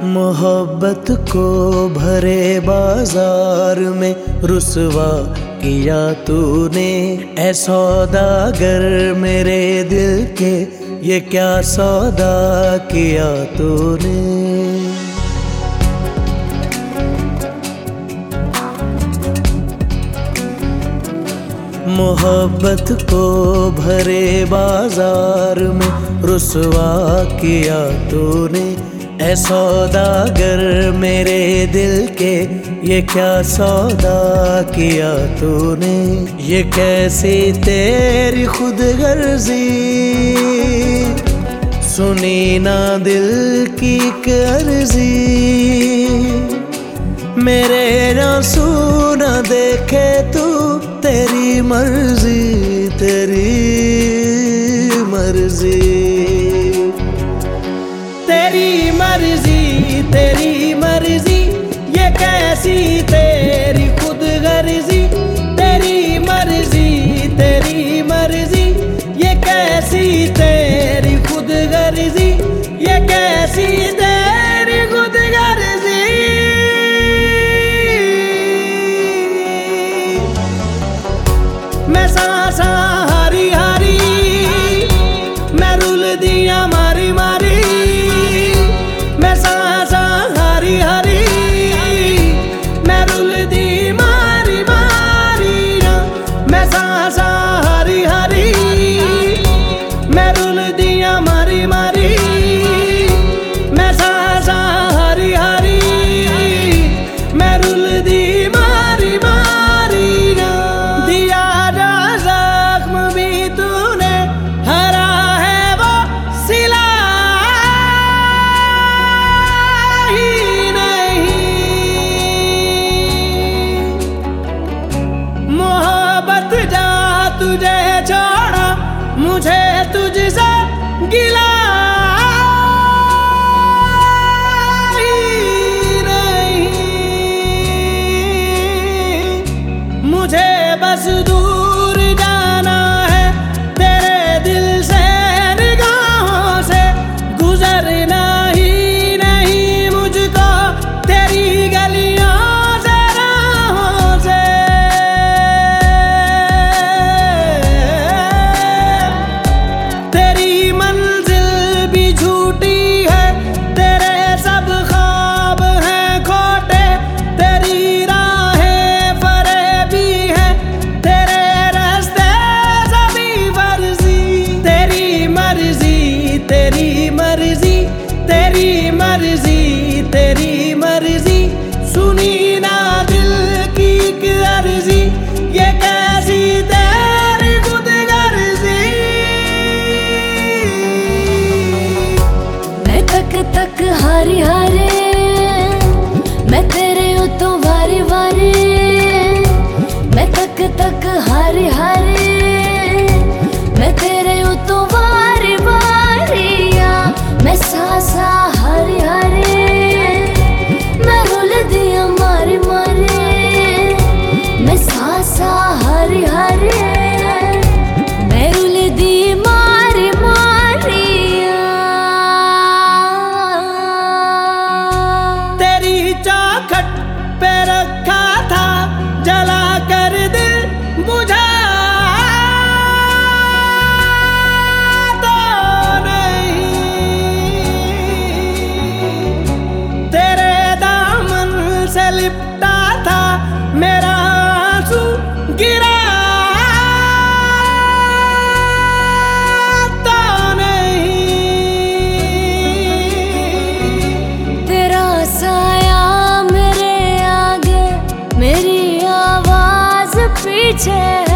मोहब्बत को भरे बाजार में रुसवा किया तूने, ऐ सौदागर मेरे दिल के ये क्या सौदा किया तूने। मोहब्बत को भरे बाजार में रुसवा किया तूने, ऐ सौदागर मेरे दिल के ये क्या सौदा किया तूने। ये कैसी तेरी खुदगर्जी, सुनी ना दिल की अर्जी, मेरे आंसू न देखे तू, तेरी मर्जी तेरी मर्जी, तेरी मर्जी तेरी मर्जी, ये कैसी तेरी खुदगर्जी, तेरी मर्जी तेरी मर्जी, ये कैसी तेरी खुदगर्जी, ये कैसी तेरी खुदगर्जी। मैं सांसा हारी हारी, मैं रुल दिया मारी मारी, मैं सांसा हारी हारी, मैं रुल दी मारी मारी, मैं सांसा हारी हारी, मैं रुल दिया मारी मारी, मैं सांसा हारी हारी, मैं रुल दी मारी मारी। दिया जख्म भी तूने, हरा है वो सिला ही नहीं। मोहब्बत जा तुझे छोड़ा, मुझे तुझसे गिला ही नहीं। मुझे बस दूर जाना है तेरे दिल से, निगाहों से गुजरना ही नहीं मुझको तेरी गलियों से राहों से। तेरी मंजिल भी झूठी है, तेरे सब ख्वाब हैं खोटे, तेरी राहें फरेबी हैं, तेरे रास्ते सभी फर्जी। तेरी मर्जी तेरी मर्जी, तेरी मर्जी तेरी मर्जी, सुनी ना दिल की अर्जी, ये कैसी तेरी खुदगर्जी। मैं तक तक हारी हारे, मैं तेरे उतों वारे वारे, मैं तक तक हारी हारे, मैं तेरे उतों वारे वारे, मैं सांसा हारी हारे, मैं रुल दिया मारे मारे, मैं सांसा हारी हारे, मैं रुल दी मारे मारे। तेरी चौखट पे रखा था, जला कर दिल बुझा तो नहीं। तेरे दामन से लिपटा था, मेरा आंसू गिरा तो नहीं। तेरा साया मेरे आगे, मेरी आवाज पीछे